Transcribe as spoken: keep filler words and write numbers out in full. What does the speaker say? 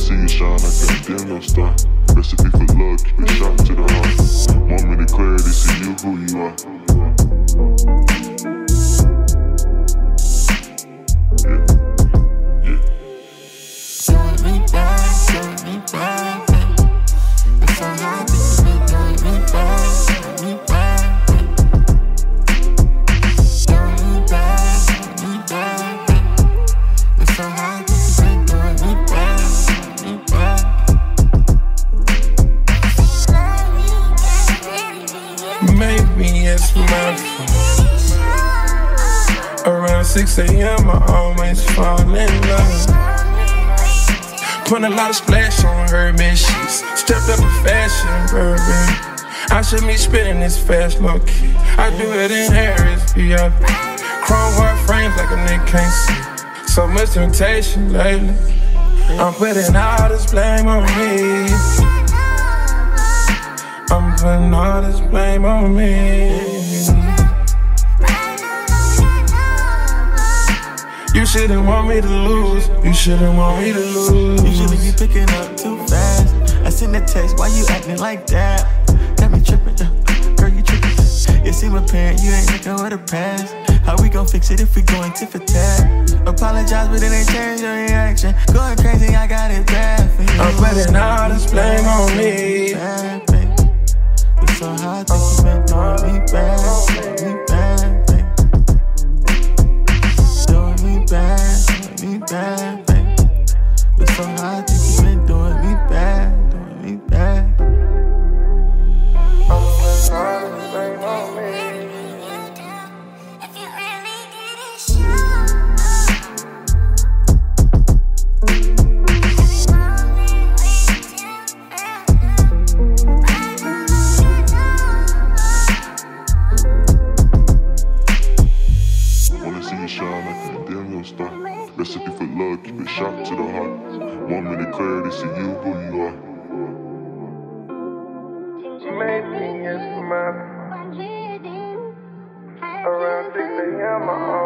see you shine, I can't dim your star. Recipe for love, keep it sharp to the heart. Want me to clarity, see you who you are. Yeah, yeah. Doing me bad, doing me bad, babe. It's so hard to keep doing me bad, doing me bad, babe. Doing me bad, doing me bad, babe. It's so hard to keep doing me bad, doing me bad. Maybe it's my fault. Around six a.m. I always fall in love. Put a lot of splash on her bed sheets. Stepped up a fashion, bourbon. I should be spitting this fast, low key. I do it in Harris, yeah. Chrome heart frames like a nigga can't see. So much temptation lately. I'm putting all this blame on me. I'm putting all this blame on me. You shouldn't want me to lose. You shouldn't want me to lose. You shouldn't be picking up too fast. I sent the text, why you acting like that? Got me tripping, uh, girl, you tripping. It seem apparent you ain't looking with a past. How we gon' fix it if we going tit for tat? Apologize, but it ain't change your reaction. Going crazy, I got it bad for you. I'm putting all this blame on me. Bad, babe. It's so hard that you been doing me bad, doing me bad, babe. Doing me bad, doing me bad, babe. It's so hard that you been doing me bad, doing me bad. I'm putting all this blame on me. Wanna see you shine, I can't dim your star. Recipe for love, keep it sharp to the heart. Want me to clarity, see you who you are. Maybe it's my fault. Around six a.m. I